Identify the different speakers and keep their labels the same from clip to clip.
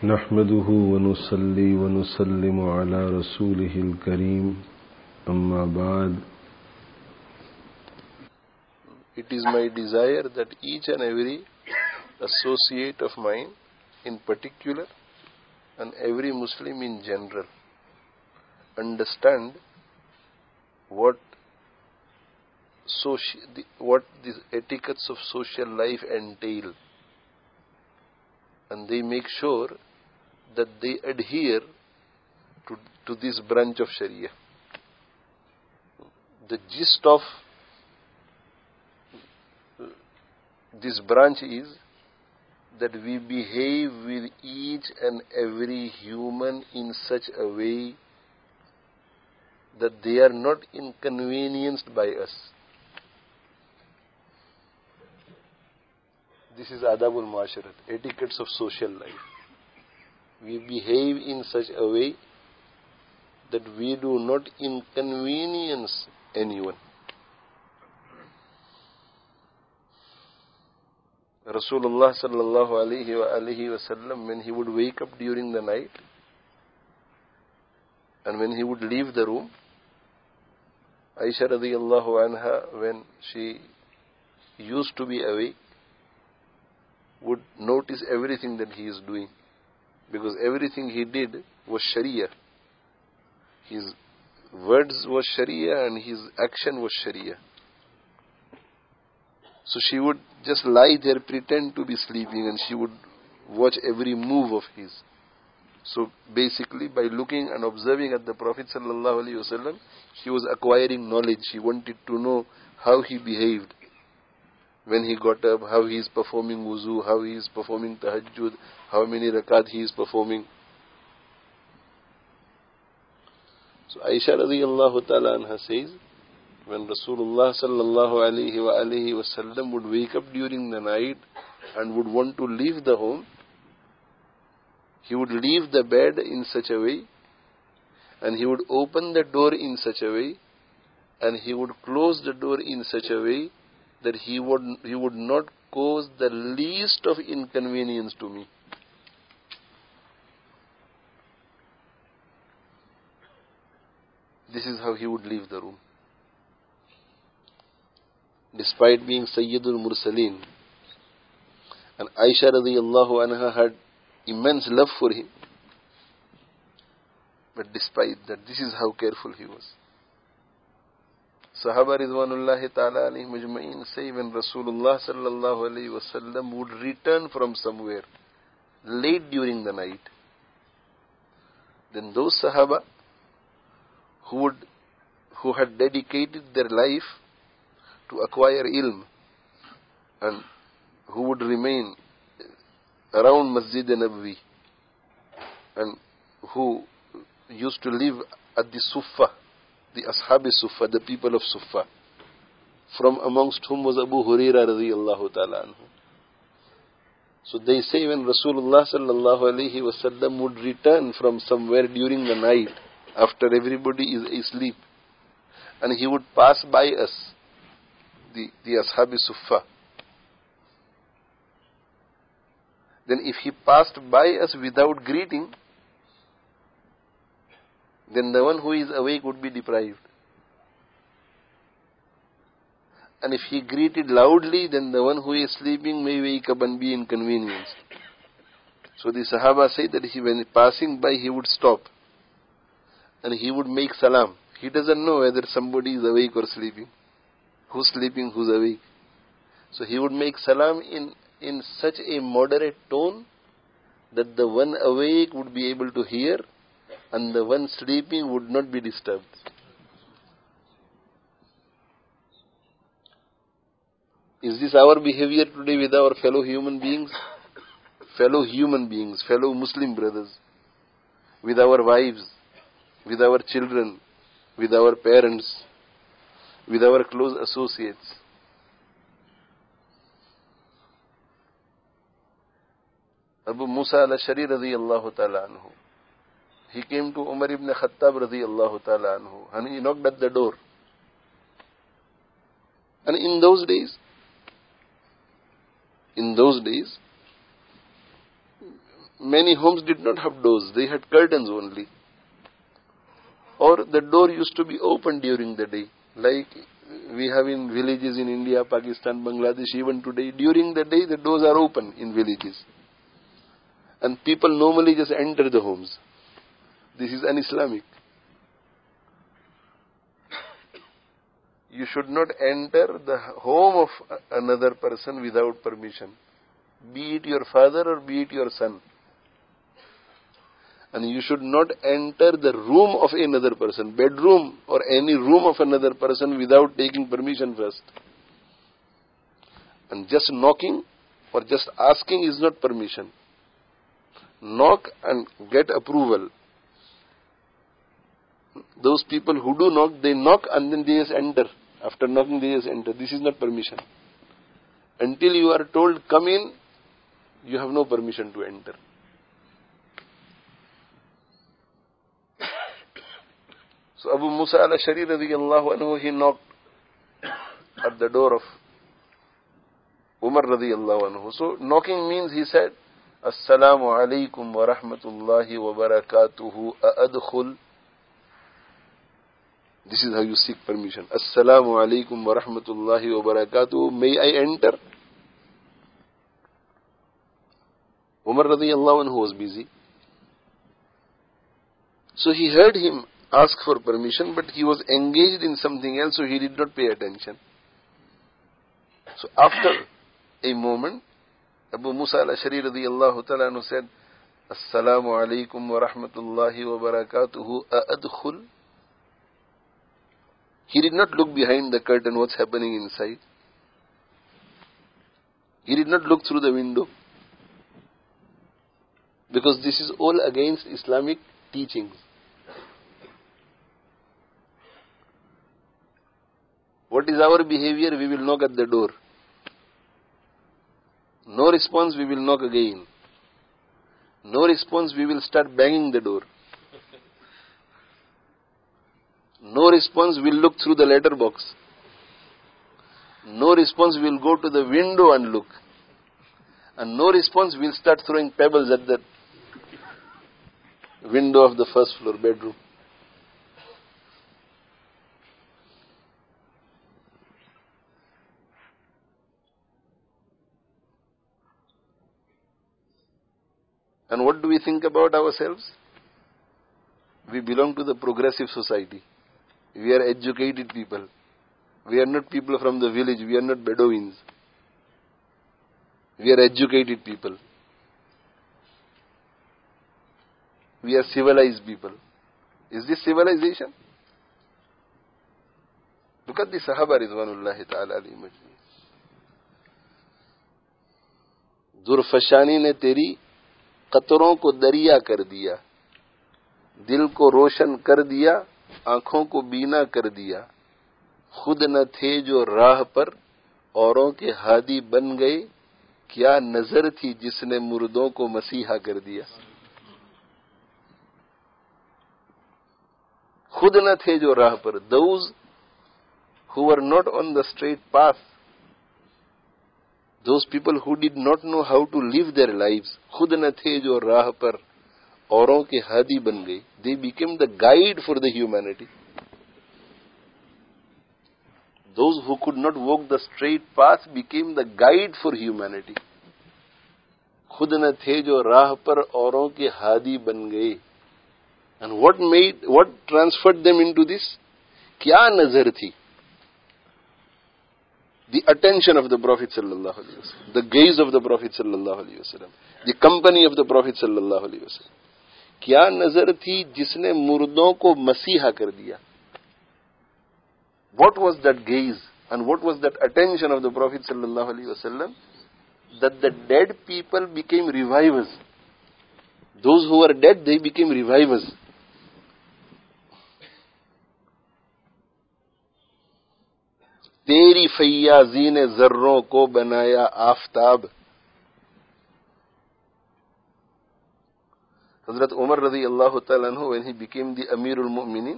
Speaker 1: نحمده ونصلي ونسلم على رسوله الكريم أما بعد.
Speaker 2: It is my desire that each and every associate of mine in particular and every Muslim in general understand what these etiquettes of social life entail, and they make sure that they adhere to this branch of Sharia. The gist of this branch is that we behave with each and every human in such a way that they are not inconvenienced by us. This is adabul muasharat, etiquettes of social life. We behave in such a way that we do not inconvenience anyone. Rasulullah sallallahu alayhi wa sallam, when he would wake up during the night and when he would leave the room, Aisha radiyallahu anha, when she used to be awake, would notice everything that he is doing, because everything he did was Sharia. His words was Sharia and his action was Sharia. So she would just lie there, pretend to be sleeping, and she would watch every move of his. So basically, by looking and observing at the Prophet sallallahu alaihi wasallam, she was acquiring knowledge. She wanted to know how he behaved when he got up, how he is performing wuzu, how he is performing tahajjud, how many rakat he is performing. So Aisha radiyallahu ta'ala anha says, when Rasulullah sallallahu alayhi wa sallam would wake up during the night and would want to leave the home, he would leave the bed in such a way, and he would open the door in such a way, and he would close the door in such a way that he would not cause the least of inconvenience to me. This is how he would leave the room. Despite being Sayyidul Mursaleen, and Aisha radiyallahu anha had immense love for him, but despite that, this is how careful he was. Sahaba Ridwanullahi ta'ala alayhim ajma'in say, when Rasulullah sallallahu alayhi wa sallam would return from somewhere late during the night, then those Sahaba who had dedicated their life to acquire ilm and who would remain around Masjid Nabawi and who used to live at the Suffah, the Ashab Suffah, the people of Suffah, from amongst whom was Abu Hurairah radiyallahu ta'ala anhu. So they say, when Rasulullah sallallahu alayhi wa sallam would return from somewhere during the night after everybody is asleep, and he would pass by us, the Ashab Suffah, then if he passed by us without greeting, then the one who is awake would be deprived. And if he greeted loudly, then the one who is sleeping may wake up and be inconvenienced. So the Sahaba say that when passing by, he would stop and he would make salam. He doesn't know whether somebody is awake or sleeping, who's sleeping, who's awake. So he would make salam in such a moderate tone that the one awake would be able to hear and the one sleeping would not be disturbed. Is this our behavior today with our fellow human beings? Fellow Muslim brothers, with our wives, with our children, with our parents, with our close associates. Abu Musa al-Ashari radiyallahu ta'ala anhu, he came to Umar ibn Khattab radiyallahu ta'ala anhu, and he knocked at the door. And in those days, many homes did not have doors, they had curtains only. Or the door used to be open during the day, like we have in villages in India, Pakistan, Bangladesh, even today. During the day, the doors are open in villages. And people normally just enter the homes. This is un-Islamic. You should not enter the home of another person without permission, be it your father or be it your son. And you should not enter the room of another person, bedroom or any room of another person without taking permission first. And just knocking or just asking is not permission. Knock and get approval. Those people who do knock, they knock and then they just enter. After knocking, they just enter. This is not permission. Until you are told, come in, you have no permission to enter. So Abu Musa al-Ash'ari radiyallahu anhu, he knocked at the door of Umar radiyallahu anhu. So knocking means he said, Assalamu alaikum wa rahmatullahi wa barakatuhu a'adkhul. This is how you seek permission. Assalamu alaikum wa rahmatullahi wa barakatuhu. May I enter? Umar radiyallahu anhu was busy. So he heard him ask for permission, but he was engaged in something else, so he did not pay attention. So after a moment, Abu Musa al-Ash'ari radiyallahu ta'ala anhu said, Assalamu alaikum wa rahmatullahi wa barakatuhu a'adkhul. He did not look behind the curtain what's happening inside. He did not look through the window. Because this is all against Islamic teachings. What is our behavior? We will knock at the door. No response, we will knock again. No response, we will start banging the door. No response, we'll look through the letter box. No response, we'll go to the window and look. And no response, we'll start throwing pebbles at the window of the first floor bedroom. And what do we think about ourselves? We belong to the progressive society. We are educated people. We are not people from the village. We are not Bedouins. We are educated people. We are civilized people. Is this civilization? Look at the Sahaba Ridwanullahi ta'ala alayhim ajma'in. Zurfashani ne teri कतरों को दरिया कर दिया, दिल को रोशन कर दिया, आंखों को बीना कर दिया, खुद न थे जो राह पर औरों के हादी बन गए, क्या नजर थी जिसने मुर्दों को मसीहा कर दिया. खुद न थे जो राह पर, those who were not on the straight path, those people who did not know how to live their lives, खुद न थे जो राह पर औरों के हादी बन गए, they became the guide for the humanity. Those who could not walk the straight path became the guide for humanity. खुद न थे जो राह पर औरों के हादी बन गए. And what transferred them into this? क्या नजर थी? The attention of the Prophet sallallahu alaihi wasallam, the gaze of the Prophet sallallahu alaihi wasallam, the company of the Prophet sallallahu alaihi wasallam. क्या नजर थी जिसने मुर्दों को मसीहा कर दिया? What was that gaze and what was that attention of the Prophet sallallahu alaihi wasallam? That the dead people became revivers. Those who were dead, they became revivers. तेरी फैयाजी ने जर्रों को बनाया Aftab. Hazrat Umar radiyallahu ta'ala anhu, when he became the Amirul Mu'minin,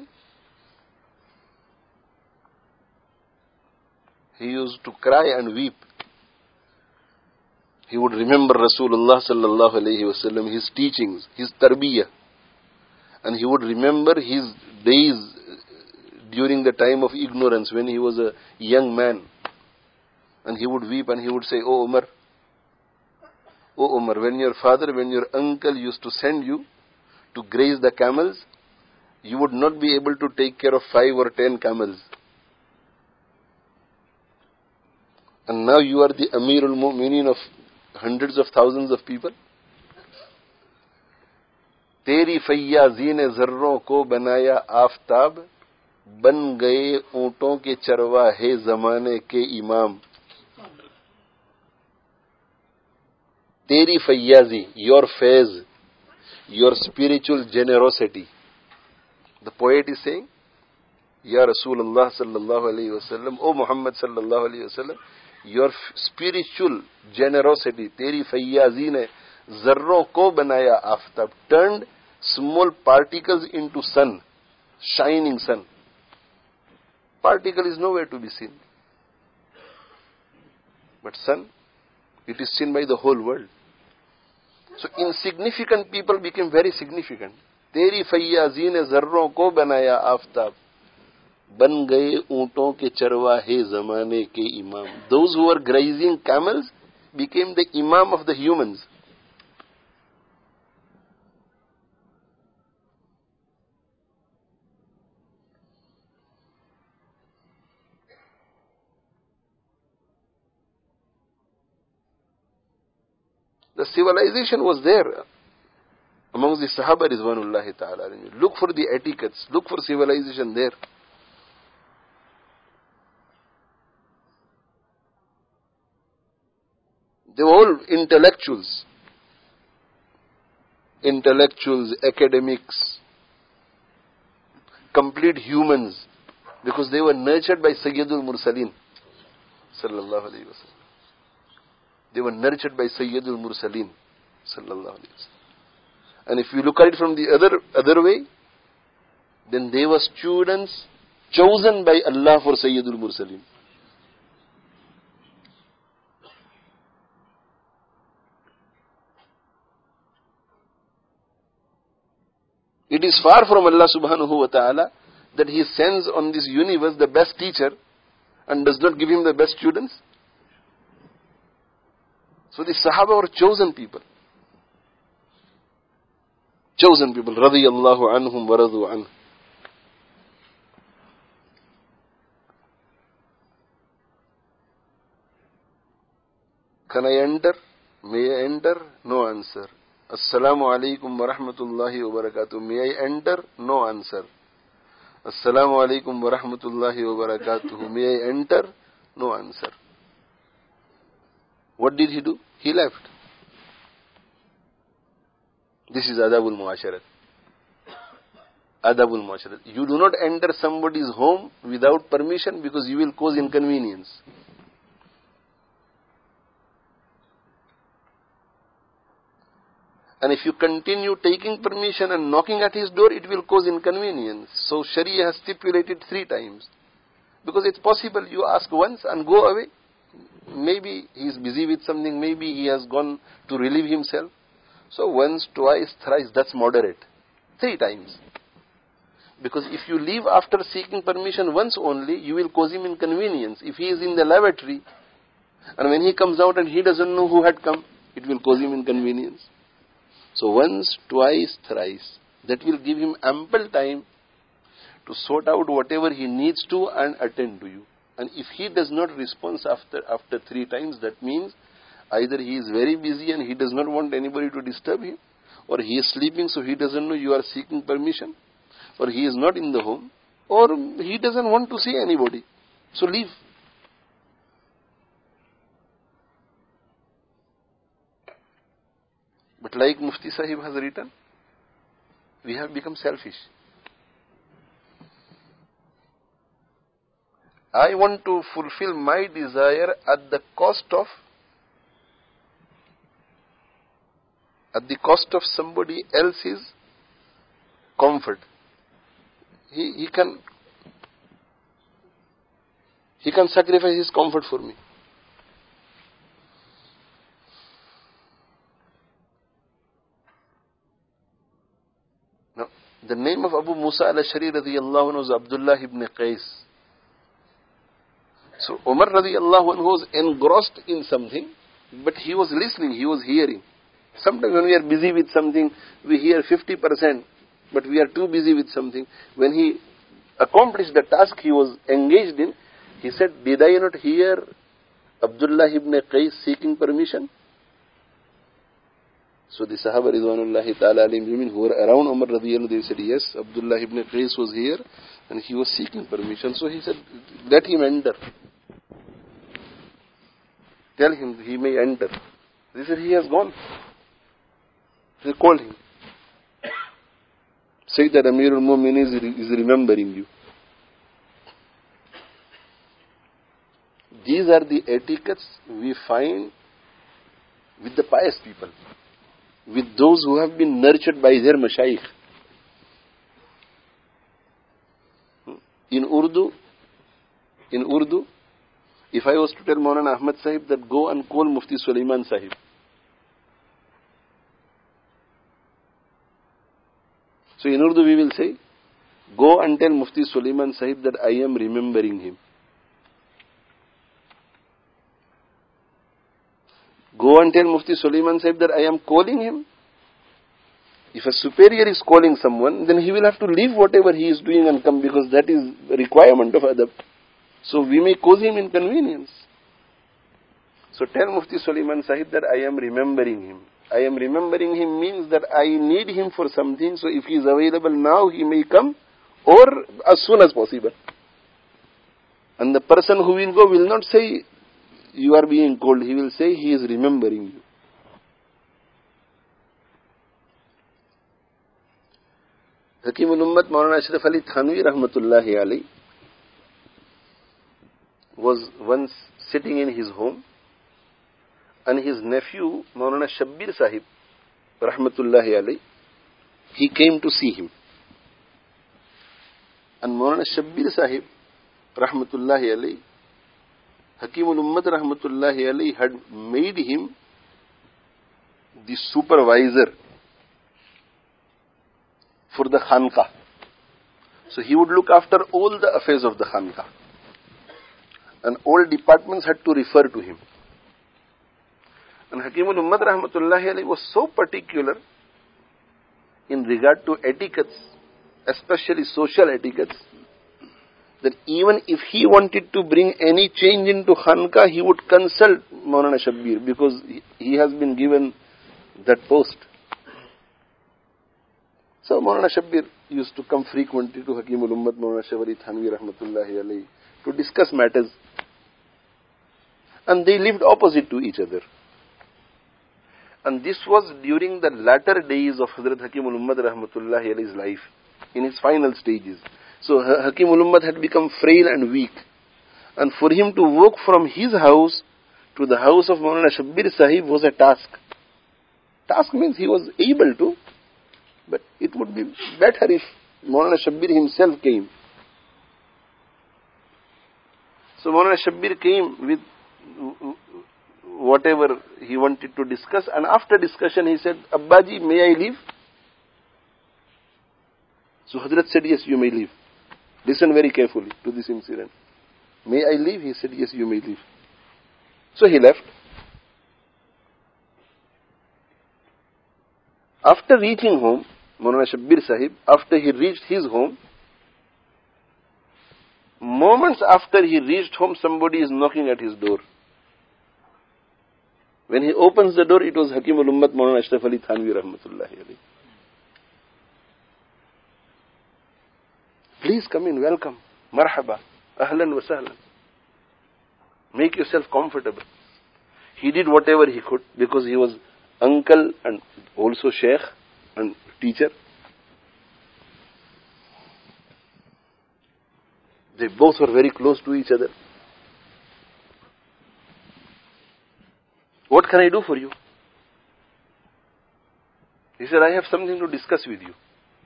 Speaker 2: he used to cry and weep. He would remember Rasulullah sallallahu alayhi wasallam, his teachings, his tarbiyah. And he would remember his days during the time of ignorance when he was a young man. And he would weep and he would say, Oh Umar, when your father, when your uncle used to send you to graze the camels, you would not be able to take care of 5 or 10 camels. And now you are the Amirul Mu'mineen of hundreds of thousands of people. तेरी फैयाजी ने जर्रों को बनाया आफताब, बन गए ऊंटों के चरवाहे जमाने के इमाम. तेरी फैयाजी, your faiz, your spiritual generosity. The poet is saying, Ya Rasulullah sallallahu alayhi wa sallam, O Muhammad sallallahu alayhi wa sallam, your spiritual generosity, तेरी फैयाजी ने जर्रों को बनाया Aftab, turned small particles into sun, shining sun. Particle is nowhere to be seen. But sun, it is seen by the whole world. So insignificant people became very significant. तेरी फैयाजी ने जर्रों को बनाया आफताब, बन गए ऊंटों के चरवाहे जमाने के इमाम. Those who were grazing camels became the imam of the humans. The civilization was there amongst the Sahaba Rizwanullahi ta'ala. Look for the etiquettes, look for civilization there. They were all intellectuals, academics, complete humans, because they were nurtured by Sayyidul Mursaleen sallallahu alayhi wa sallam. They were nurtured by Sayyidul Mursaleen sallallahu alayhi wa sallam. And if you look at it from the other way, then they were students chosen by Allah for Sayyidul Mursaleen. It is far from Allah subhanahu wa ta'ala that He sends on this universe the best teacher and does not give him the best students. So the Sahaba were chosen people. Chosen people. Radiyallahu anhum wa radu anhu. Can I enter? May I enter? No answer. Assalamu alaikum wa rahmatullahi wa barakatuh. May I enter? No answer. Assalamu alaikum wa rahmatullahi wa barakatuh. May I enter? No answer. What did he do? He left. This is adabul muasharat. Adabul muasharat. You do not enter somebody's home without permission because you will cause inconvenience. And if you continue taking permission and knocking at his door, it will cause inconvenience. So Sharia has stipulated 3 times. Because it's possible you ask once and go away. Maybe he is busy with something, maybe he has gone to relieve himself. So once, twice, thrice, that's moderate. 3 times. Because if you leave after seeking permission once only, you will cause him inconvenience. If he is in the lavatory, and when he comes out and he doesn't know who had come, it will cause him inconvenience. So once, twice, thrice, that will give him ample time to sort out whatever he needs to and attend to you. And if he does not respond after 3 times, that means either he is very busy and he does not want anybody to disturb him, or he is sleeping so he doesn't know you are seeking permission, or he is not in the home, or he doesn't want to see anybody. So leave. But like Mufti Sahib has written, we have become selfish. I want to fulfill my desire at the cost of somebody else's comfort. He can sacrifice his comfort for me. The name of Abu Musa al-Ash'ari radiyallahu anhu was Abdullah ibn Qais. So Umar radiyallahu anhu was engrossed in something, but he was listening, he was hearing. Sometimes when we are busy with something, we hear 50%, but we are too busy with something. When he accomplished the task he was engaged in, he said, did I not hear Abdullah ibn Qais seeking permission? So the Sahaba Ridwanullahi ta'ala alayhim who were around Umar radiyallahu, they said, yes, Abdullah ibn Qais was here and he was seeking permission. So he said, let him enter. Tell him he may enter. They said, he has gone. They called him. Say that Amirul Mu'minin is remembering you. These are the etiquettes we find with the pious people, with those who have been nurtured by their mashayikh. In Urdu, if I was to tell Maulana Ahmad Sahib that go and call Mufti Sulaiman Sahib, so in Urdu we will say, go and tell Mufti Sulaiman Sahib that I am remembering him. Go and tell Mufti Sulaiman Sahib that I am calling him. If a superior is calling someone, then he will have to leave whatever he is doing and come, because that is a requirement of adab. So we may cause him inconvenience. So tell Mufti Sulaiman Sahib that I am remembering him. I am remembering him means that I need him for something, so if he is available now, he may come, or as soon as possible. And the person who will go will not say, you are being called. He will say, he is remembering you. Hakim al-Ummat Maulana Ashraf Ali Thanvi rahmatullahi alayhi was once sitting in his home, and his nephew Maulana Shabbir Sahib rahmatullahi alayhi, he came to see him. And Maulana Shabbir Sahib rahmatullahi alayhi, Hakim al-Ummat rahmatullahi alayhi had made him the supervisor for the Khanqah. So he would look after all the affairs of the Khanqah. And all departments had to refer to him. And Hakim al-Ummat rahmatullahi alayhi was so particular in regard to etiquettes, especially social etiquettes, that even if he wanted to bring any change into Khanqah, he would consult Maulana Shabbir, because he has been given that post. So Maulana Shabbir used to come frequently to Hakim al-Ummat Maulana Ashraf Ali Thanvi rahmatullahi alayhi to discuss matters. And they lived opposite to each other. And this was during the latter days of Hazrat Hakim al-Ummat rahmatullahi alayhi's life, in his final stages. So Hakim al-Ummat had become frail and weak. And for him to walk from his house to the house of Maulana Shabbir Sahib was a task. Task means he was able to, but it would be better if Maulana Shabbir himself came. So Maulana Shabbir came with whatever he wanted to discuss, and after discussion he said, Abbaji, may I leave? So Hazrat said, yes, you may leave. Listen very carefully to this incident. May I leave? He said, yes, you may leave. So he left. After reaching home, Maulana Shabbir Sahib, after he reached his home, moments after he reached home, somebody is knocking at his door. When he opens the door, it was Hakim al-Ummat Maulana Ashraf Ali Thanvi rahmatullahi alayhi. Please come in, welcome, marhaba, ahlan wa sahlan. Make yourself comfortable. He did whatever he could, because he was uncle and also sheikh and teacher. They both were very close to each other. What can I do for you? He said, I have something to discuss with you.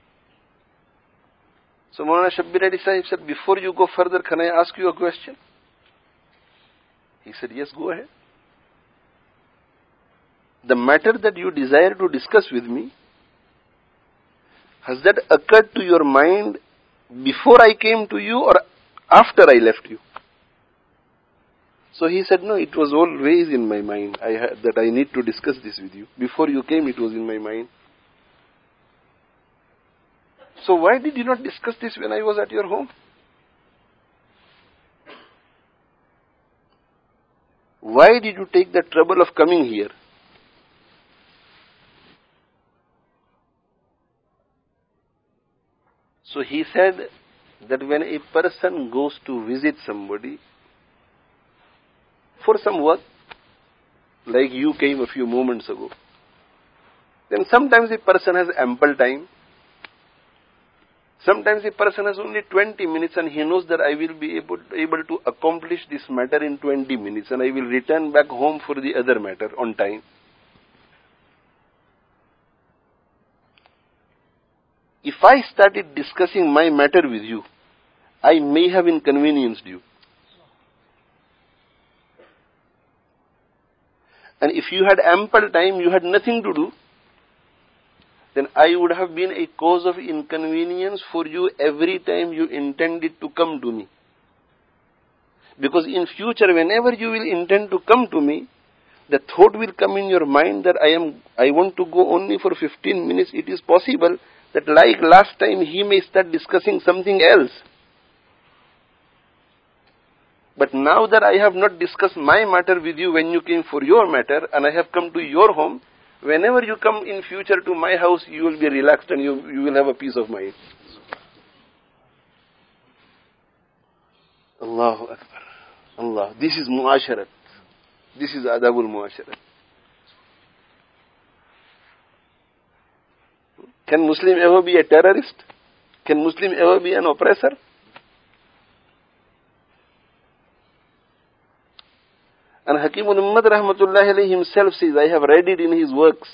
Speaker 2: So Maulana Shabbir Ali Sahib said, before you go further, can I ask you a question? He said, yes, go ahead. The matter that you desire to discuss with me, Has that occurred to your mind before I came to you or after I left you? So he said, no, it was always in my mind that I need to discuss this with you. Before you came, it was in my mind. So why did you not discuss this when I was at your home? Why did you take the trouble of coming here? So he said that when a person goes to visit somebody for some work, like you came a few moments ago, then sometimes a person has ample time. Sometimes a person has only 20 minutes and he knows that I will be able to accomplish this matter in 20 minutes and I will return back home for the other matter on time. If I started discussing my matter with you, I may have inconvenienced you. And if you had ample time, you had nothing to do, then I would have been a cause of inconvenience for you every time you intended to come to me. Because in future, whenever you will intend to come to me, the thought will come in your mind that I want to go only for 15 minutes. It is possible that like last time, he may start discussing something else. But now that I have not discussed my matter with you when you came for your matter, and I have come to your home, whenever you come in future to my house, you will be relaxed and you will have a peace of mind. Allahu Akbar. Allah. This is muasharat. This is adabul muasharat. Can Muslim ever be a terrorist? Can Muslim ever be an oppressor? And Hakim al-Ummad rahmatullahi alayhi himself says, I have read it in his works,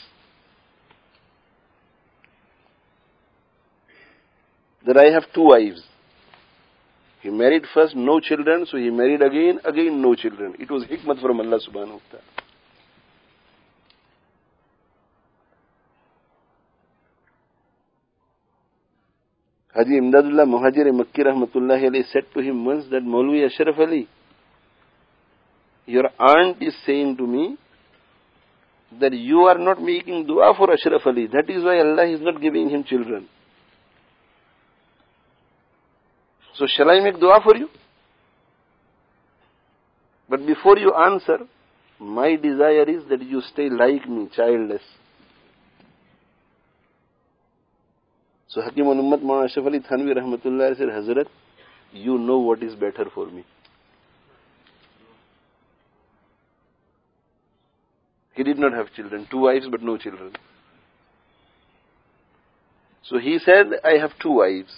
Speaker 2: that I have 2 wives. He married first, no children, so he married again, no children. It was hikmat from Allah subhanahu wa ta'ala. Haji Imdadullah Muhajir Makki rahmatullahi alayhi said to him once that, Maulvi Ashraf Ali, your aunt is saying to me that you are not making dua for Ashraf Ali. That is why Allah is not giving him children. So shall I make dua for you? But before you answer, my desire is that you stay like me, childless. So Hakim al-Ummat Maulana Ashraf Ali Thanvi rahmatullah said, Hazrat, you know what is better for me. He did not have children, 2 wives but no children. So he said, I have 2 wives.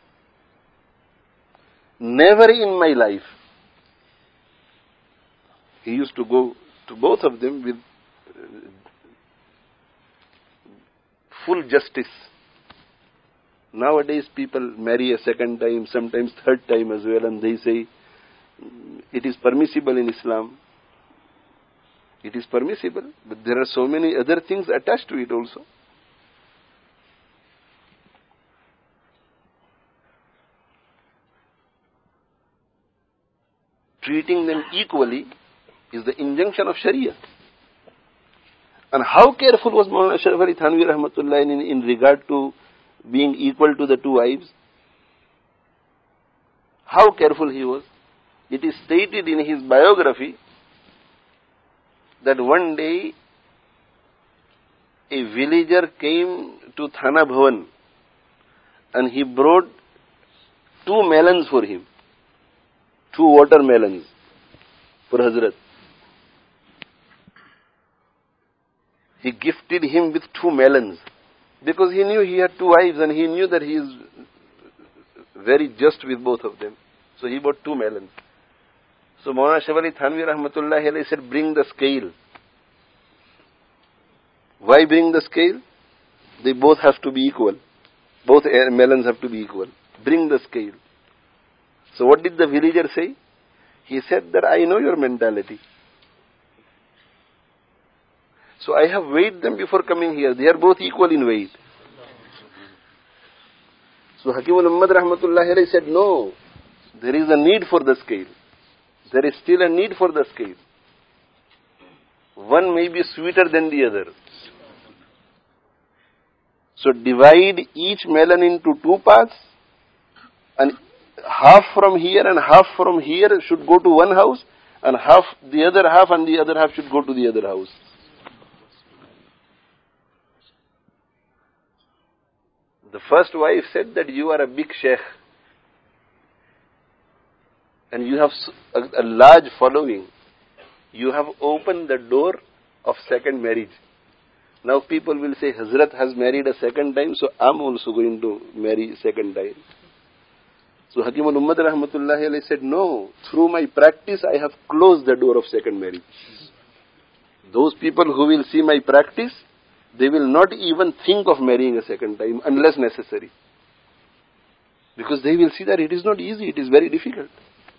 Speaker 2: Never in my life. He used to go to both of them with full justice. Nowadays people marry a second time, sometimes third time as well, and they say it is permissible in Islam. It is permissible, but there are so many other things attached to it also. Treating them equally is the injunction of Sharia. And how careful was Maulana Ashraf Ali Thanvi rahmatullah in regard to being equal to the 2 wives? How careful he was. It is stated in his biography that one day a villager came to Thana Bhavan and he brought 2 melons for him, 2 watermelons for Hazrat. He gifted him with 2 melons because he knew he had 2 wives and he knew that he is very just with both of them. So he bought 2 melons. So Maulana Ashraf Ali Thanvi rahmatullahi alayhi said, bring the scale. Why bring the scale? They both have to be equal. Both melons have to be equal. Bring the scale. So what did the villager say? He said that I know your mentality. So I have weighed them before coming here. They are both equal in weight. So Hakim al-Ummad rahmatullahi alayhi said, no, there is a need for the scale. There is still a need for the scale. One may be sweeter than the other. So divide each melon into two parts, and half from here and half from here should go to one house, and the other half should go to the other house. The first wife said that you are a big sheikh and you have a large following. You have opened the door of second marriage. Now people will say, Hazrat has married a second time, so I'm also going to marry second time. So Hakim al-Ummad rahmatullahi alayhi said, no, through my practice I have closed the door of second marriage. Those people who will see my practice, they will not even think of marrying a second time unless necessary. Because they will see that it is not easy, it is very difficult.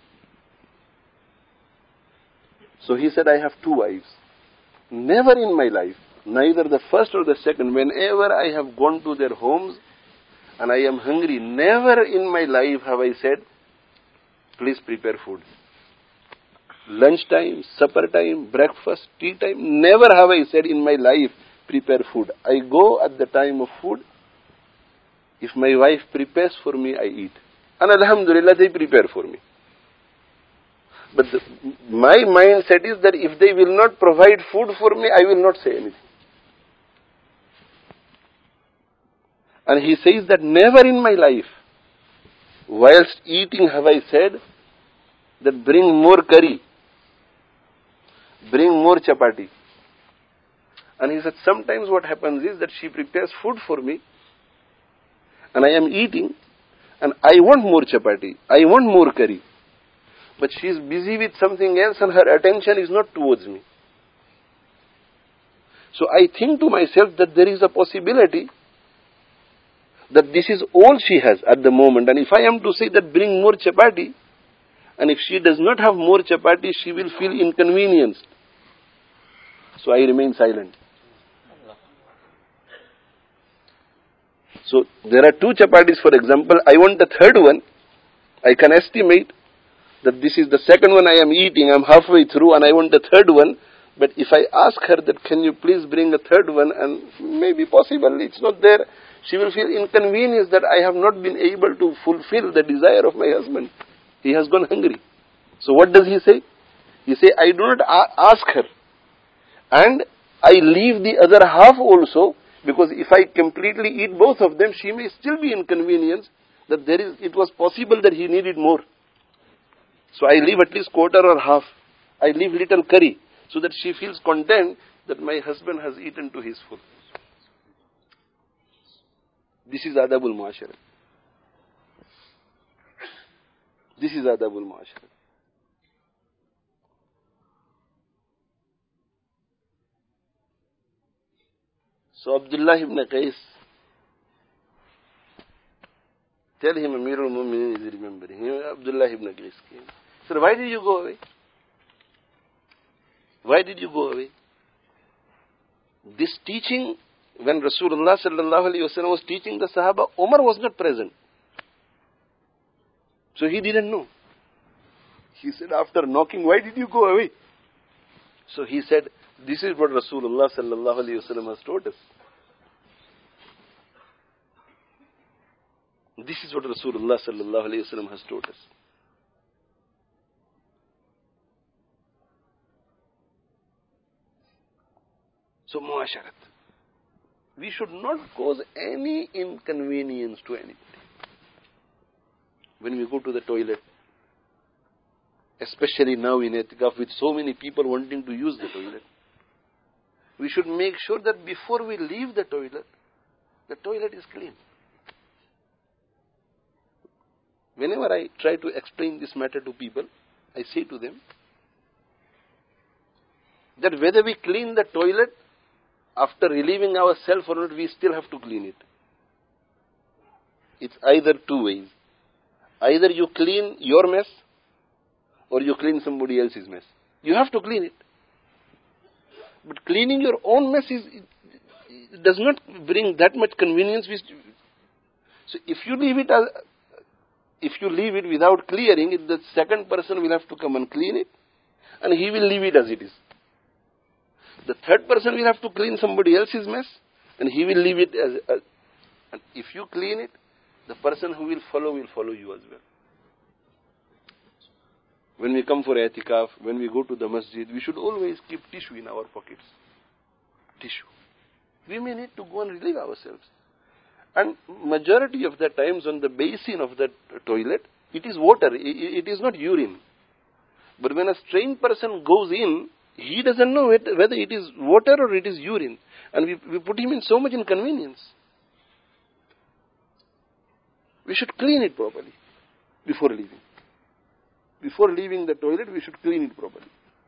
Speaker 2: So he said, I have two wives. Never in my life, neither the first or the second, whenever I have gone to their homes and I am hungry, never in my life have I said, please prepare food. Lunchtime, supper time, breakfast, tea time, never have I said in my life, prepare food. I go at the time of food. If my wife prepares for me, I eat. And alhamdulillah, they prepare for me. But my mindset is that if they will not provide food for me, I will not say anything. And he says that never in my life, whilst eating, have I said that bring more curry, bring more chapati. And he said sometimes what happens is that she prepares food for me and I am eating and I want more chapati, I want more curry. But she is busy with something else and her attention is not towards me. So I think to myself that there is a possibility that this is all she has at the moment. And if I am to say that bring more chapati, and if she does not have more chapati, she will feel inconvenienced. So I remain silent. So there are two chapatis, for example. I want the third one. I can estimate that this is the second one I am eating, I am halfway through and I want the third one. But if I ask her that can you please bring a third one, and maybe possibly it's not there, she will feel inconvenienced that I have not been able to fulfill the desire of my husband. He has gone hungry. So what does he say? He say, I do not ask her. And I leave the other half also, because if I completely eat both of them, she may still be inconvenienced that it was possible that he needed more. So I leave at least quarter or half. I leave little curry so that she feels content that my husband has eaten to his full. This is adabul muashara. This is adabul muashara. So Abdullah ibn Qais, tell him Amirul Mu'minin is remembering him. Abdullah ibn Qais came. Sir, why did you go away? Why did you go away? This teaching, when Rasulullah sallallahu alayhi wa sallam was teaching the Sahaba, Umar was not present. So he didn't know. He said after knocking, why did you go away? So he said, this is what Rasulullah sallallahu alayhi wa sallam has taught us. This is what Rasulullah sallallahu alayhi wa sallam has taught us. So muasharat. We should not cause any inconvenience to anybody. When we go to the toilet, especially now in I'tikaf with so many people wanting to use the toilet, we should make sure that before we leave the toilet is clean. Whenever I try to explain this matter to people, I say to them that whether we clean the toilet after relieving ourselves or not, we still have to clean it. It's either two ways. Either you clean your mess or you clean somebody else's mess. You have to clean it. But cleaning your own mess does not bring that much convenience. So if you leave it without clearing it, the second person will have to come and clean it, and he will leave it as it is. The third person will have to clean somebody else's mess, and he will leave it as and if you clean it, the person who will follow you as well. When we come for i'tikaf, when we go to the masjid, we should always keep tissue in our pockets. Tissue. We may need to go and relieve ourselves. And majority of the times on the basin of the toilet, it is water, it is not urine. But when a strange person goes in, he doesn't know whether it is water or it is urine. And we put him in so much inconvenience. We should clean it properly before leaving. Before leaving the toilet, we should clean it properly.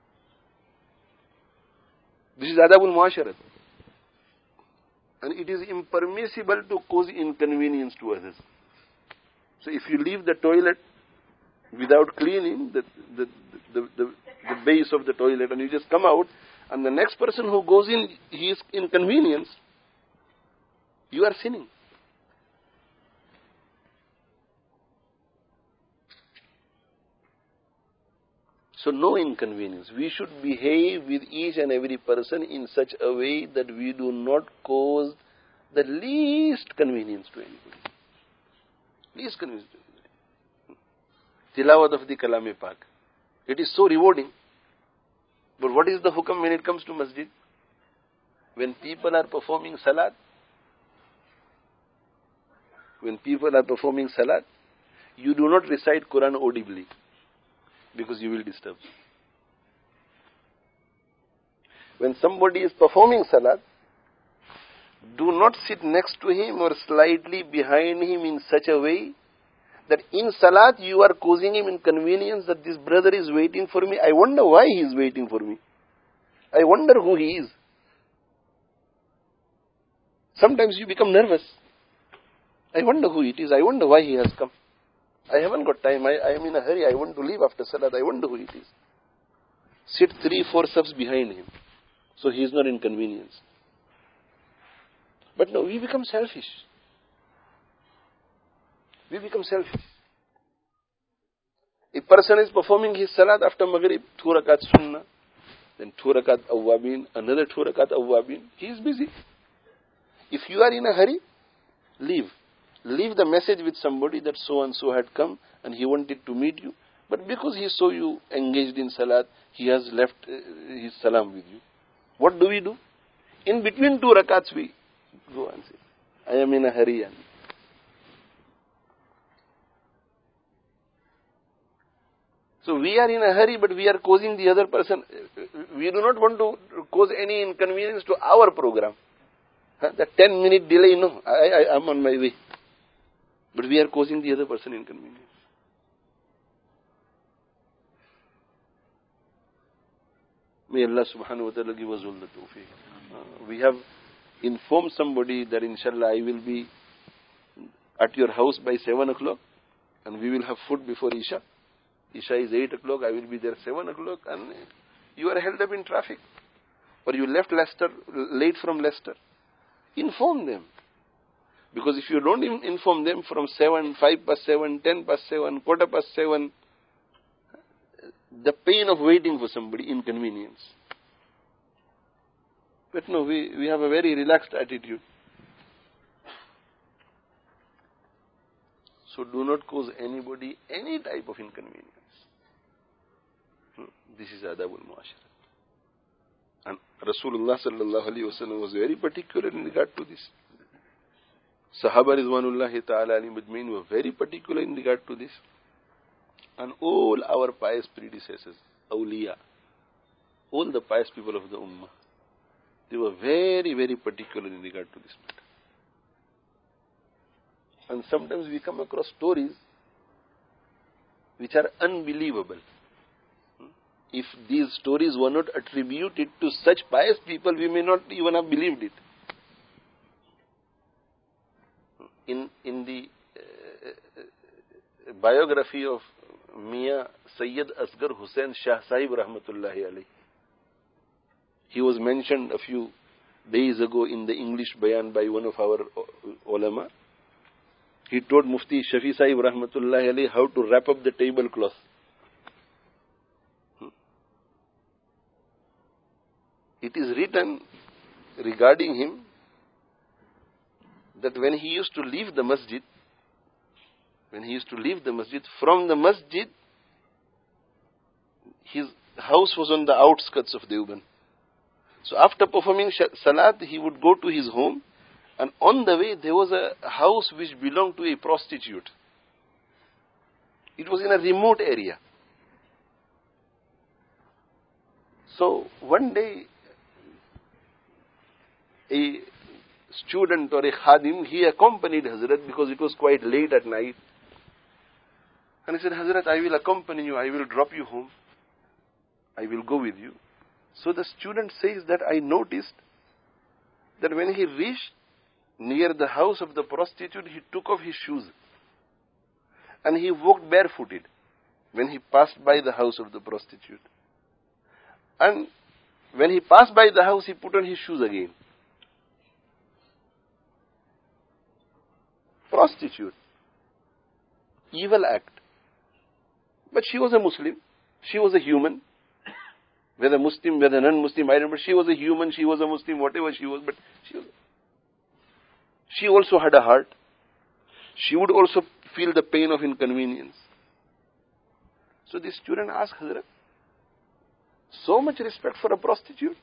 Speaker 2: This is adabul muasharat. And it is impermissible to cause inconvenience to others. So if you leave the toilet without cleaning the base of the toilet, and you just come out, and the next person who goes in, he is inconvenienced, you are sinning. So no inconvenience. We should behave with each and every person in such a way that we do not cause the least convenience to anybody. Least convenience to anybody. Tilawat of the Kalam-e-Pak. It is so rewarding. But what is the hukam when it comes to masjid? When people are performing salat, you do not recite Quran audibly, because you will disturb. When somebody is performing salat, do not sit next to him or slightly behind him in such a way that in salat you are causing him inconvenience, that this brother is waiting for me. I wonder why he is waiting for me. I wonder who he is. Sometimes you become nervous. I wonder who it is. I wonder why he has come. I haven't got time. I am in a hurry. I want to leave after salat. I wonder who it is. Sit 3-4 safs behind him, so he is not inconvenienced. But no, we become selfish. A person is performing his salat after Maghrib, 2 rakat sunnah, then 2 rakat awwabin, another 2 rakat awwabin. He is busy. If you are in a hurry, leave. Leave the message with somebody that so and so had come and he wanted to meet you. But because he saw you engaged in salat, he has left his salam with you. What do we do? In between 2 rakats, we go and say, I am in a hurry. So we are in a hurry, but we are causing the other person. We do not want to cause any inconvenience to our program. The 10-minute delay, no, I am on my way. But we are causing the other person inconvenience. May Allah subhanahu wa ta'ala give us all the tawfiq. We have informed somebody that inshallah I will be at your house by 7 o'clock and we will have food before Isha. Isha is 8 o'clock, I will be there 7 o'clock, and you are held up in traffic. Or you left late from Leicester. Inform them. Because if you don't inform them from 7, 5 past 7, 10 past 7, quarter past 7, the pain of waiting for somebody, inconvenience. But no, we have a very relaxed attitude. So do not cause anybody any type of inconvenience. This is adabul muasharat. And Rasulullah sallallahu alaihi wasallam was very particular in regard to this. Sahaba Rizwanullahi ta'ala alayhim ajmain were very particular in regard to this. And all our pious predecessors, awliya, all the pious people of the ummah, they were very, very particular in regard to this matter. And sometimes we come across stories which are unbelievable. If these stories were not attributed to such pious people, we may not even have believed it. In the biography of Mian Sayyid Asghar Hussain Shah Sahib Rahmatullahi alayhi, he was mentioned a few days ago in the English bayan by one of our ulama. He taught Mufti Shafi Sahib Rahmatullahi alayhi how to wrap up the tablecloth. It is written regarding him that when he used to leave the masjid, from the masjid, his house was on the outskirts of Deoband. So after performing salat, he would go to his home, and on the way there was a house which belonged to a prostitute. It was in a remote area. So one day, a student or a khadim, he accompanied Hazrat because it was quite late at night. And he said, Hazrat, I will accompany you, I will drop you home, I will go with you. So the student says that I noticed that when he reached near the house of the prostitute, he took off his shoes and he walked barefooted when he passed by the house of the prostitute. And when he passed by the house, he put on his shoes again. Prostitute. Evil act. But she was a Muslim. She was a human. Whether Muslim, whether non-Muslim, I don't know. She was a human, she was a Muslim, whatever she was. But she also had a heart. She would also feel the pain of inconvenience. So the student asked Hazrat, so much respect for a prostitute?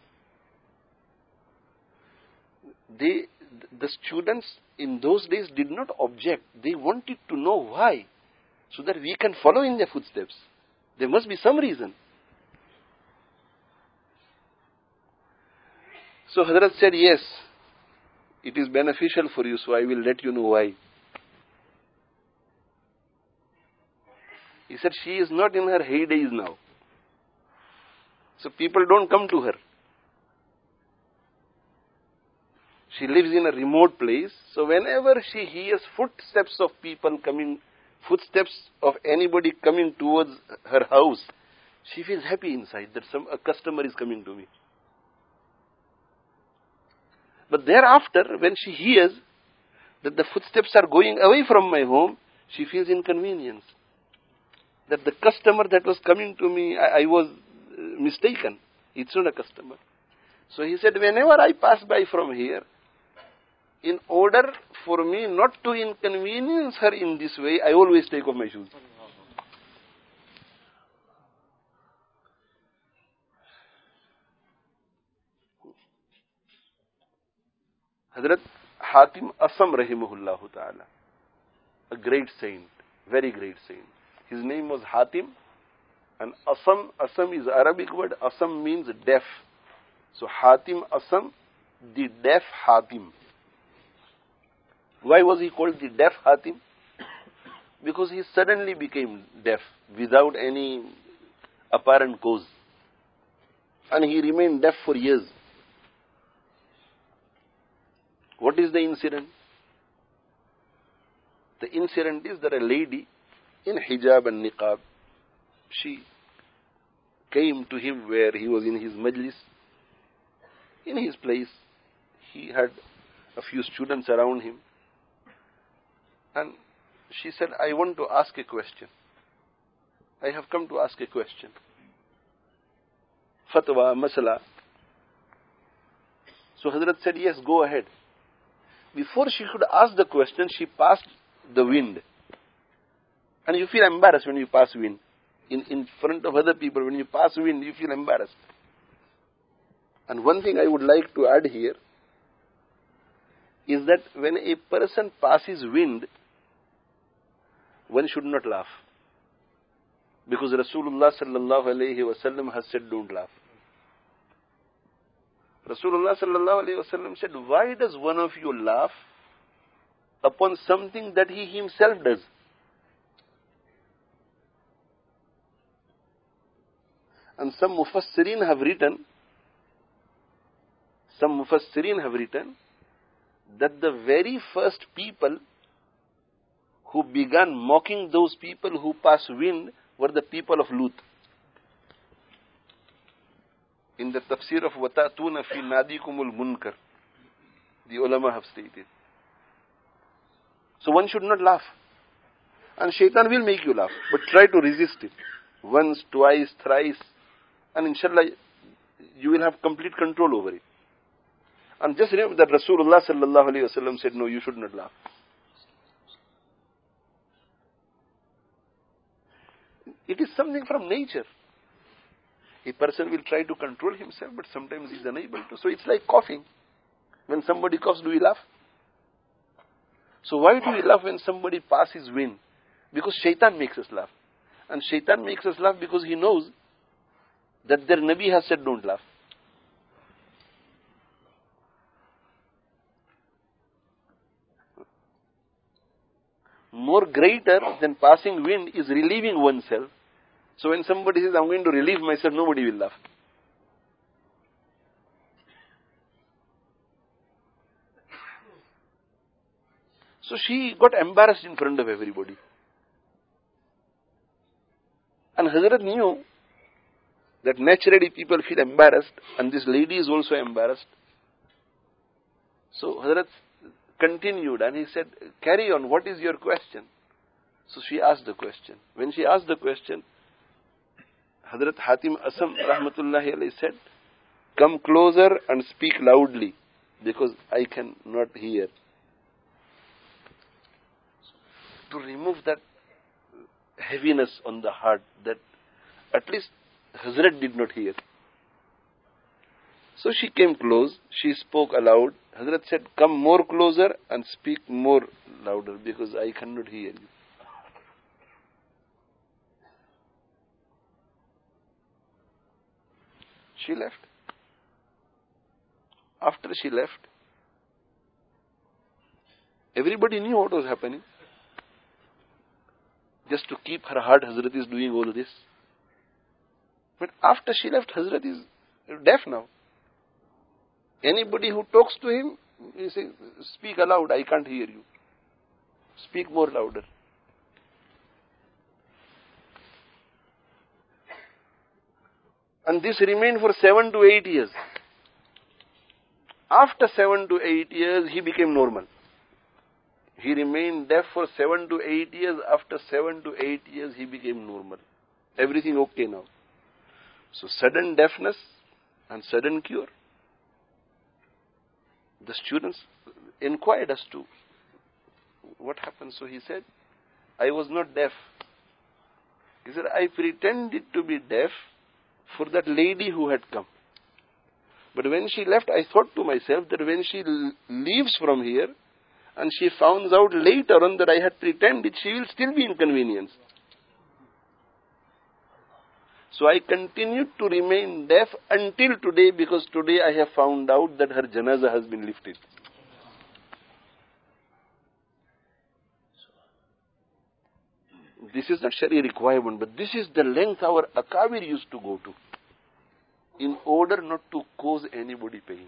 Speaker 2: The students in those days did not object. They wanted to know why, so that we can follow in their footsteps. There must be some reason. So Hazrat said, yes, it is beneficial for you, so I will let you know why. He said, she is not in her heydays now. So people don't come to her. She lives in a remote place, so whenever she hears footsteps of people coming, footsteps of anybody coming towards her house, she feels happy inside that a customer is coming to me. But thereafter, when she hears that the footsteps are going away from my home, she feels inconvenience. That the customer that was coming to me, I was mistaken. It's not a customer. So he said, whenever I pass by from here, in order for me not to inconvenience her in this way, I always take off my shoes. Hazrat Hatim Asam rahimahullah ta'ala, a great saint, very great saint. His name was Hatim, and Asam is Arabic word. Asam means deaf. So Hatim Asam, the deaf Hatim. Why was he called the deaf Hatim? Because he suddenly became deaf without any apparent cause. And he remained deaf for years. What is the incident? The incident is that a lady in hijab and niqab, she came to him where he was in his majlis, in his place. He had a few students around him. And she said, I want to ask a question. I have come to ask a question. Fatwa, masala. So Hazrat said, yes, go ahead. Before she could ask the question, she passed the wind. And you feel embarrassed when you pass wind. In front of other people, when you pass wind, you feel embarrassed. And one thing I would like to add here is that when a person passes wind, one should not laugh. Because Rasulullah sallallahu alayhi wa sallam has said, don't laugh. Rasulullah sallallahu alayhi wa sallam said, why does one of you laugh upon something that he himself does? And some mufassirin have written that the very first people who began mocking those people who pass wind were the people of Lut. In the tafsir of وَتَأْتُونَ فِي نَادِيكُمُ الْمُنْكَرِ, the ulama have stated. So one should not laugh. And shaitan will make you laugh, but try to resist it. Once, twice, thrice, and inshallah, you will have complete control over it. And just remember that Rasulullah sallallahu alayhi wa sallam said, no, you should not laugh. It is something from nature. A person will try to control himself, but sometimes he is unable to. So it's like coughing. When somebody coughs, do we laugh? So why do we laugh when somebody passes wind? Because shaitan makes us laugh. And shaitan makes us laugh because he knows that their Nabi has said don't laugh. More greater than passing wind is relieving oneself. So when somebody says, I'm going to relieve myself, nobody will laugh. So she got embarrassed in front of everybody. And Hazrat knew that naturally people feel embarrassed, and this lady is also embarrassed. So Hazrat continued and he said, carry on, what is your question? So she asked the question. When she asked the question, Hazrat Hatim Asam rahmatullahi alayhi said, come closer and speak loudly because I cannot hear. To remove that heaviness on the heart that at least Hazrat did not hear. So she came close, she spoke aloud. Hazrat said, come more closer and speak more louder because I cannot hear you. She left. After she left, everybody knew what was happening. Just to keep her heart, Hazrat is doing all this. But after she left, Hazrat is deaf now. Anybody who talks to him, he says, speak aloud, I can't hear you. Speak more louder. And this remained for 7 to 8 years. After 7 to 8 years, he became normal. He remained deaf for 7 to 8 years. After 7 to 8 years, he became normal. Everything okay now. So sudden deafness and sudden cure. The students inquired as to what happened. So he said, I was not deaf. He said, I pretended to be deaf for that lady who had come. But when she left, I thought to myself that when she leaves from here, and she found out later on that I had pretended, she will still be inconvenienced. So I continued to remain deaf until today, because today I have found out that her janazah has been lifted. This is not Sharia requirement, but this is the length our Akabir used to go to in order not to cause anybody pain.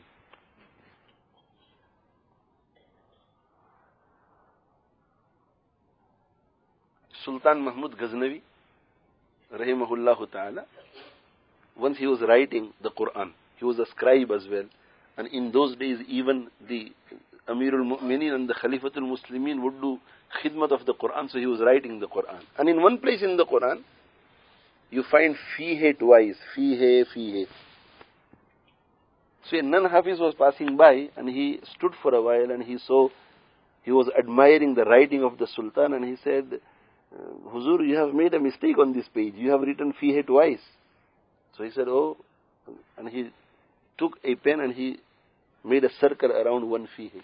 Speaker 2: Sultan Mahmud Ghaznavi, rahimahullah ta'ala, once he was writing the Quran, he was a scribe as well, and in those days even the Amirul Mu'mineen and the Khalifatul Muslimin would do khidmat of the Quran, so he was writing the Quran. And in one place in the Quran, you find fihe twice, fihe. So a non-Hafiz was passing by and he stood for a while and he was admiring the writing of the Sultan, and he said, Huzur, you have made a mistake on this page. You have written fihe twice. So he said, oh, and he took a pen and he made a circle around one fihe.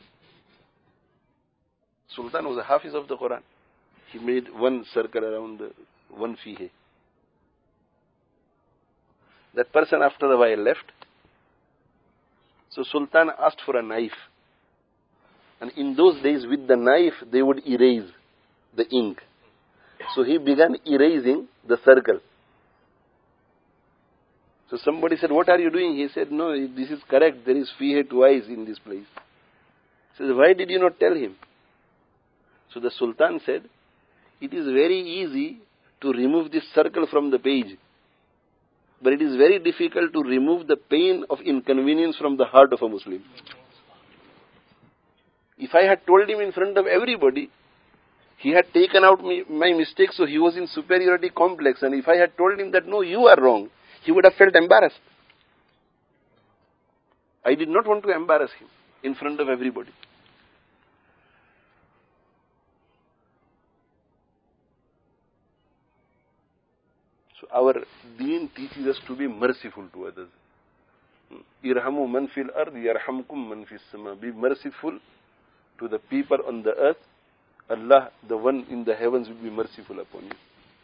Speaker 2: Sultan was a Hafiz of the Quran. He made one circle around one fihe. That person after a while left. So Sultan asked for a knife. And in those days with the knife they would erase the ink. So he began erasing the circle. So somebody said, what are you doing? He said, no, this is correct. There is fihe twice in this place. He said, why did you not tell him? So the Sultan said, it is very easy to remove this circle from the page. But it is very difficult to remove the pain of inconvenience from the heart of a Muslim. If I had told him in front of everybody, He had taken out my mistake, so he was in superiority complex. And if I had told him that, no, you are wrong, he would have felt embarrassed. I did not want to embarrass him in front of everybody. So our deen teaches us to be merciful to others. Irhamu man fil ard yarhamkum man fis sama. Be merciful to the people on the earth. Allah, the one in the heavens, will be merciful upon you.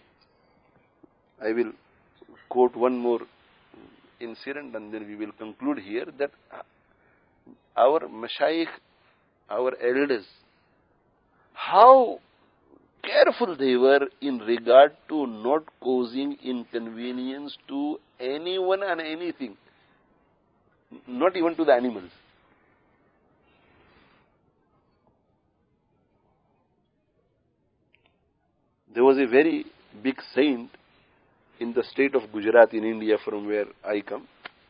Speaker 2: I will quote one more incident and then we will conclude here, that our mashayikh, our elders, how careful they were in regard to not causing inconvenience to anyone and anything, not even to the animals. There was a very big saint in the state of Gujarat in India, from where I come,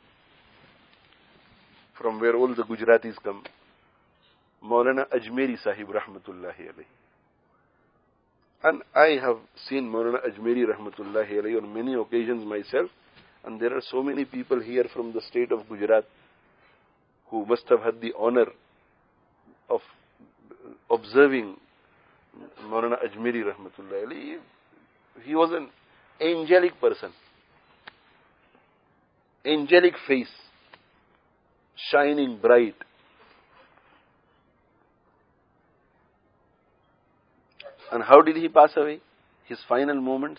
Speaker 2: from where all the Gujaratis come, Maulana Ajmeri Sahib Rahmatullahi Alayhi. And I have seen Maulana Ajmeri Rahmatullahi Alayhi on many occasions myself, and there are so many people here from the state of Gujarat who must have had the honor of observing Maulana Ajmeri Rahmatullahi Alayhi. He was an angelic person, angelic face, shining bright. And how did he pass away? His final moments.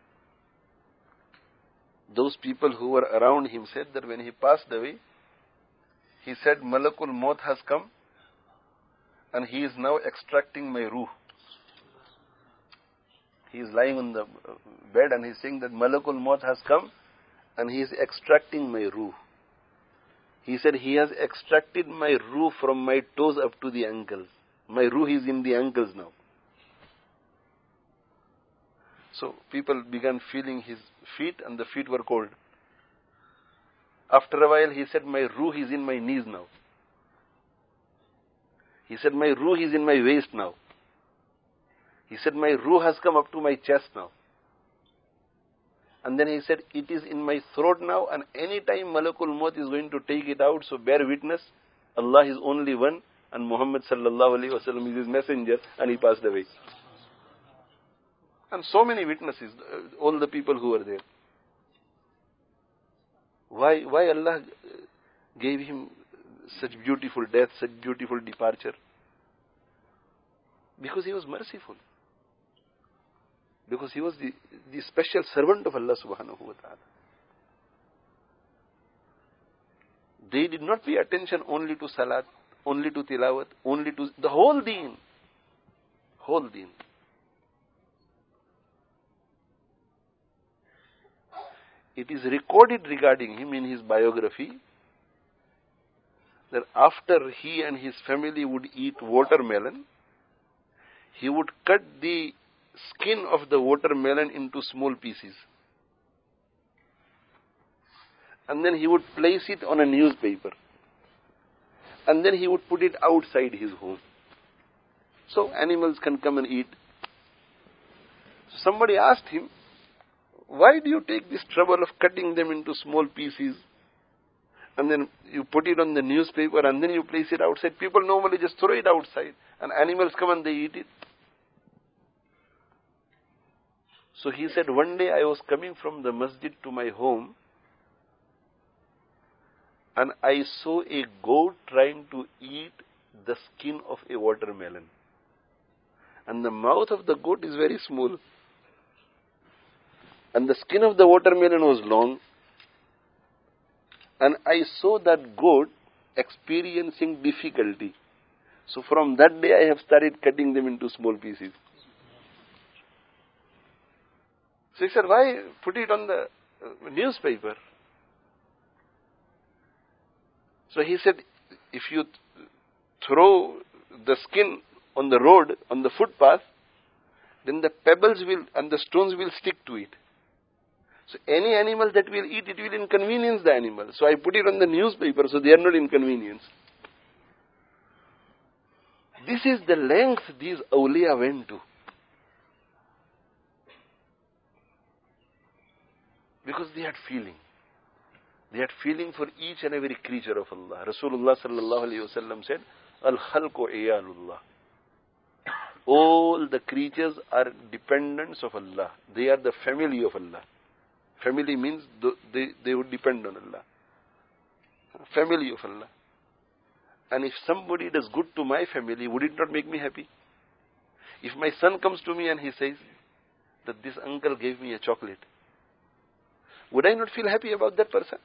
Speaker 2: Those people who were around him said that when he passed away, he said, Malakul Maut has come and he is now extracting my ruh. He is lying on the bed and he is saying that Malakul Maut has come and he is extracting my ruh. He said, he has extracted my ruh from my toes up to the ankles. My ruh is in the ankles now. So people began feeling his feet and the feet were cold. After a while he said, my ruh is in my knees now. He said, my ruh is in my waist now. He said, my ruh has come up to my chest now. And then he said, it is in my throat now, and any time Malakul Maut is going to take it out, so bear witness, Allah is only one and Muhammad sallallahu alaihi wasallam is his messenger, and he passed away. And so many witnesses, all the people who were there. Why Allah gave him such beautiful death, such beautiful departure? Because he was merciful. Because he was the special servant of Allah subhanahu wa ta'ala. They did not pay attention only to salat, only to tilawat, only to the whole deen. Whole deen. It is recorded regarding him in his biography that after he and his family would eat watermelon, he would cut the skin of the watermelon into small pieces. And then he would place it on a newspaper. And then he would put it outside his home. So animals can come and eat. Somebody asked him, why do you take this trouble of cutting them into small pieces and then you put it on the newspaper and then you place it outside? People normally just throw it outside and animals come and they eat it. So he said, one day I was coming from the masjid to my home and I saw a goat trying to eat the skin of a watermelon. And the mouth of the goat is very small. And the skin of the watermelon was long. And I saw that goat experiencing difficulty. So from that day I have started cutting them into small pieces. So he said, why put it on the newspaper? So he said, if you throw the skin on the road, on the footpath, then the pebbles will and the stones will stick to it. So any animal that will eat it will inconvenience the animal. So I put it on the newspaper so they are not inconvenienced. This is the length these awliya went to. Because they had feeling. They had feeling for each and every creature of Allah. Rasulullah sallallahu alayhi wa sallam said, Al-khalqu iyalullah. All the creatures are dependents of Allah. They are the family of Allah. Family means they would depend on Allah. Family of Allah. And if somebody does good to my family, would it not make me happy? If my son comes to me and he says that this uncle gave me a chocolate, would I not feel happy about that person?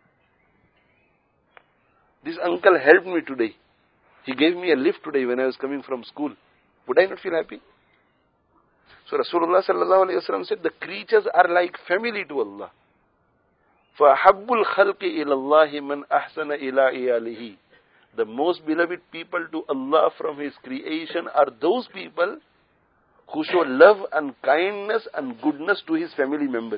Speaker 2: This uncle helped me today. He gave me a lift today when I was coming from school. Would I not feel happy? So Rasulullah sallallahu alayhi wa sallam said, the creatures are like family to Allah. فَأَحَبُّ الْخَلْقِ إِلَى اللَّهِ مَنْ أَحْسَنَ إِلَىٰ إِيَالِهِ. The most beloved people to Allah from His creation are those people who show love and kindness and goodness to his family members.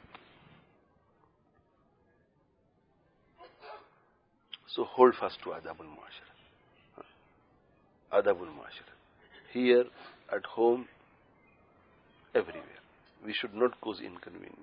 Speaker 2: So hold fast to Adabul Muashara. Adabul Muashara. Here, at home, everywhere. We should not cause inconvenience.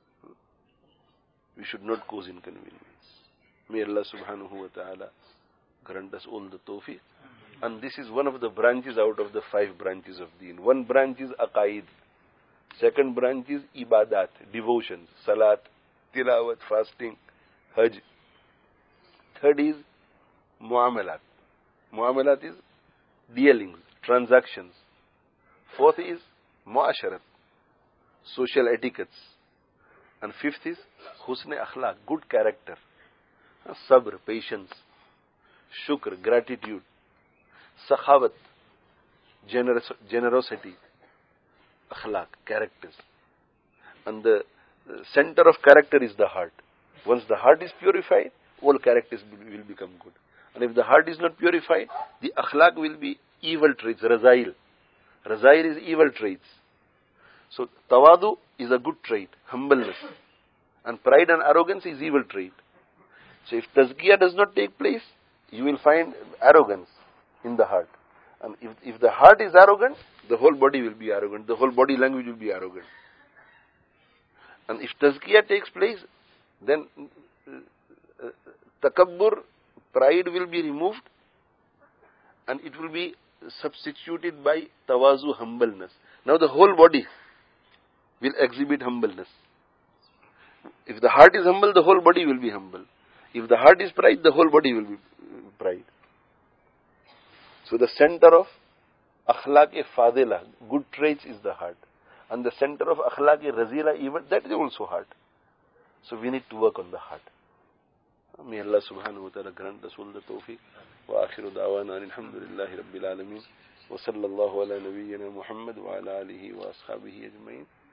Speaker 2: We should not cause inconvenience. May Allah subhanahu wa ta'ala grant us all the tawfiq. And this is one of the branches out of the 5 branches of Deen. One branch is Aqaid. Second branch is Ibadat, devotions, Salat, Tilawat, fasting, Hajj. Third is Muamalat. Muamalat is dealings, transactions. Fourth is Muasharat, social etiquettes. And fifth is Husn Akhlaq, good character. Sabr, patience. Shukr, gratitude. Sakhawat, generosity. Akhlaq, characters. And the center of character is the heart. Once the heart is purified, all characters will become good. And if the heart is not purified, the akhlaq will be evil traits, razail. Razail is evil traits. So tawadu is a good trait, humbleness. And pride and arrogance is evil trait. So if tazkiyah does not take place, you will find arrogance in the heart. And if the heart is arrogant, the whole body will be arrogant. The whole body language will be arrogant. And if tazkiyah takes place, then takabbur, pride will be removed, and it will be substituted by tawazu, humbleness. Now the whole body will exhibit humbleness. If the heart is humble, the whole body will be humble. If the heart is pride, the whole body will be pride. So the center of akhlaq-e-fadila, good traits, is the heart. And the center of akhlaq-e-razila, evil, that is also heart. So we need to work on the heart. May Allah subhanahu wa ta'ala grant us all the tawfiq. Wa akhiru da'wana alhamdulillahi rabbil alameen. Wa sallallahu ala nabiyyina Muhammad wa ala alihi wa ashabihi ajma'in.